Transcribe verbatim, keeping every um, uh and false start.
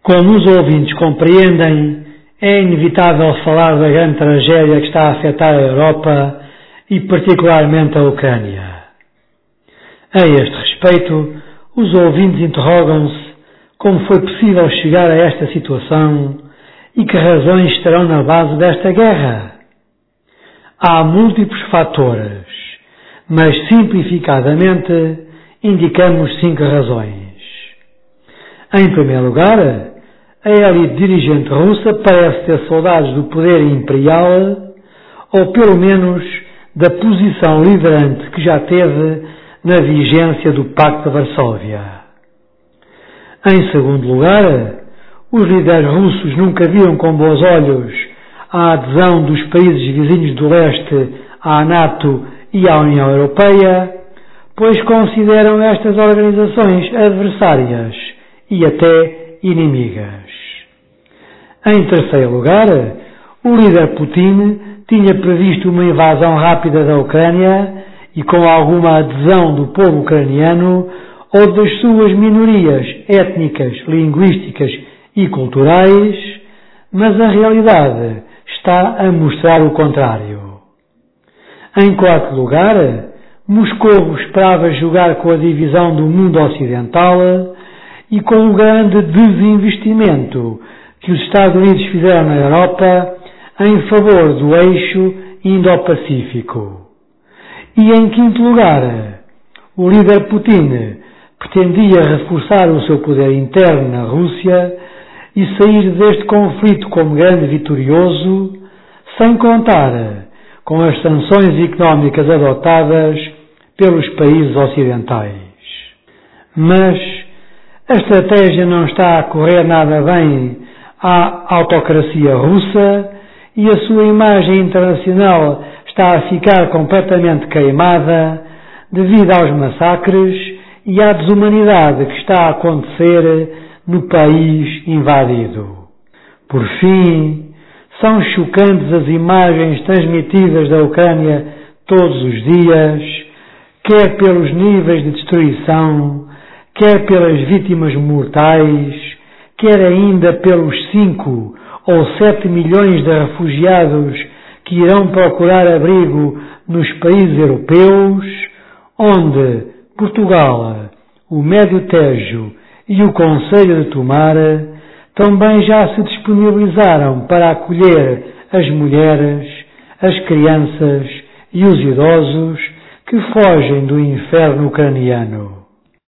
Como os ouvintes compreendem, é inevitável falar da grande tragédia que está a afetar a Europa e particularmente a Ucrânia. A este respeito, os ouvintes interrogam-se como foi possível chegar a esta situação e que razões estarão na base desta guerra. Há múltiplos fatores, mas simplificadamente indicamos cinco razões. Em primeiro lugar, a élite dirigente russa parece ter saudades do poder imperial, ou pelo menos da posição liderante que já teve na vigência do Pacto de Varsóvia. Em segundo lugar, os líderes russos nunca viram com bons olhos a adesão dos países vizinhos do leste à NATO e à União Europeia, pois consideram estas organizações adversárias e até inimigas. Em terceiro lugar, o líder Putin tinha previsto uma invasão rápida da Ucrânia e com alguma adesão do povo ucraniano ou das suas minorias étnicas, linguísticas e culturais, mas a realidade está a mostrar o contrário. Em quarto lugar, Moscovo esperava jogar com a divisão do mundo ocidental e com o grande desinvestimento que os Estados Unidos fizeram na Europa em favor do eixo Indo-Pacífico. E em quinto lugar, o líder Putin pretendia reforçar o seu poder interno na Rússia e sair deste conflito como grande vitorioso, sem contar com as sanções económicas adotadas pelos países ocidentais. Mas a estratégia não está a correr nada bem à autocracia russa e a sua imagem internacional está a ficar completamente queimada devido aos massacres e à desumanidade que está a acontecer no país invadido. Por fim, são chocantes as imagens transmitidas da Ucrânia todos os dias, quer pelos níveis de destruição, quer pelas vítimas mortais, quer ainda pelos cinco ou sete milhões de refugiados que irão procurar abrigo nos países europeus, onde Portugal, o Médio Tejo e o Conselho de Tomar também já se disponibilizaram para acolher as mulheres, as crianças e os idosos que fogem do inferno ucraniano.